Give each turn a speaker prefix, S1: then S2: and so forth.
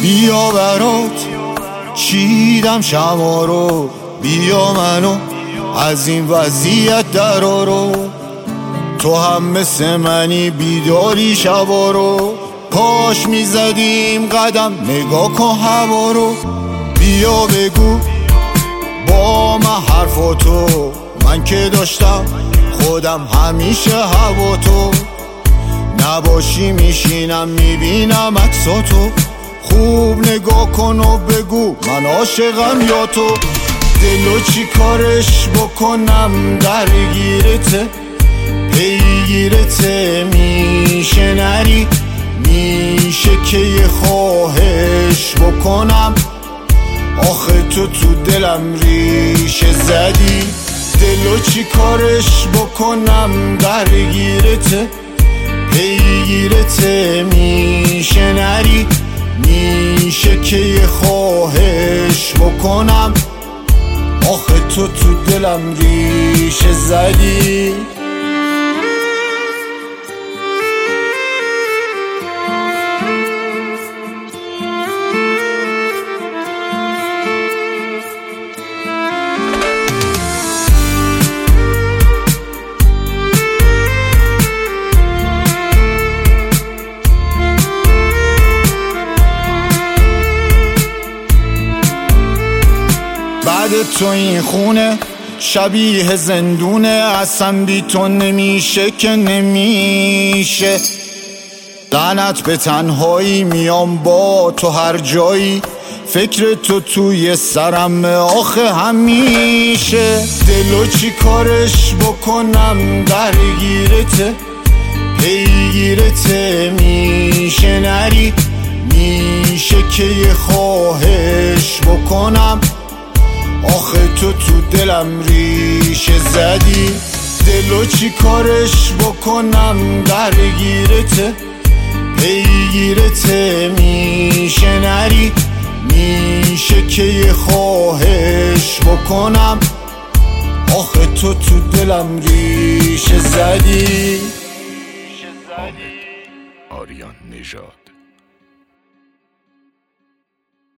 S1: بیا برات چیدم شما رو، بیا منو از این وضعیت درارو. تو هم مثل منی بیداری شبا رو، کاش میزدیم قدم نگاه کن هوا رو. بیا بگو با من حرفاتو، من که داشتم خودم همیشه هوا تو. نباشی میشینم میبینم عکساتو، خوب نگاه کن و بگو من عاشقم یا تو. دلو چی کارش بکنم درگیرته، پیگیرته میشه نری، میشه که یه خواهش بکنم. آخه تو دلم ریشه زدی، دلو چی کارش بکنم درگیرته، پیگیرته میشه نری، میشه که یه خواهش بکنم. آخه تو دلم ریشه زدی. بعد تو این خونه شبیه زندونه، اصلا بی تو نمیشه که نمیشه. لعنت به تنهایی، میام با تو هر جایی، فکر تو توی سرم آخه همیشه. دلو چی کارش بکنم درگیرته، پیگیرته میشه نری، میشه که یه خواهش بکنم. آخه تو دلم ریشه زدی، دلو چی کارش بکنم درگیرته، پیگیرته میشه نری، میشه که یه خواهش بکنم. آخه تو دلم ریشه زدی.
S2: آریان نژاد